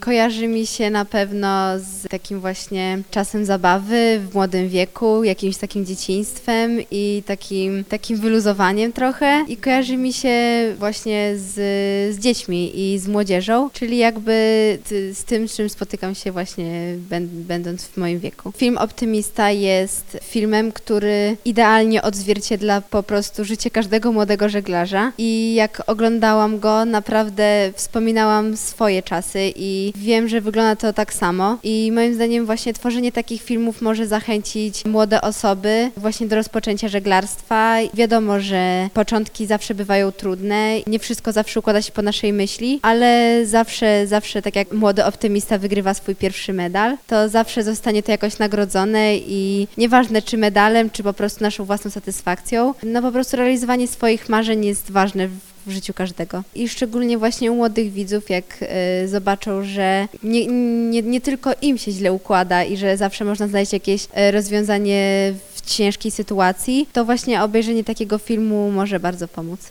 Kojarzy mi się na pewno z takim właśnie czasem zabawy w młodym wieku, jakimś takim dzieciństwem i takim wyluzowaniem trochę. I kojarzy mi się właśnie z dziećmi i z młodzieżą, czyli jakby z tym, z czym spotykam się właśnie będąc w moim wieku. Film Optymista jest filmem, który idealnie odzwierciedla po prostu życie każdego młodego żeglarza i jak oglądałam go, naprawdę wspominałam swoje czasy i wiem, że wygląda to tak samo i moim zdaniem właśnie tworzenie takich filmów może zachęcić młode osoby właśnie do rozpoczęcia żeglarstwa. Wiadomo, że początki zawsze bywają trudne, nie wszystko zawsze układa się po naszej myśli, ale zawsze tak jak młody optymista wygrywa swój pierwszy medal, to zawsze zostanie to jakoś nagrodzone i nieważne czy medalem, czy po prostu naszą własną satysfakcją, no po prostu realizowanie swoich marzeń jest ważne w życiu każdego. I szczególnie właśnie u młodych widzów, jak zobaczą, że nie tylko im się źle układa i że zawsze można znaleźć jakieś rozwiązanie w ciężkiej sytuacji, to właśnie obejrzenie takiego filmu może bardzo pomóc.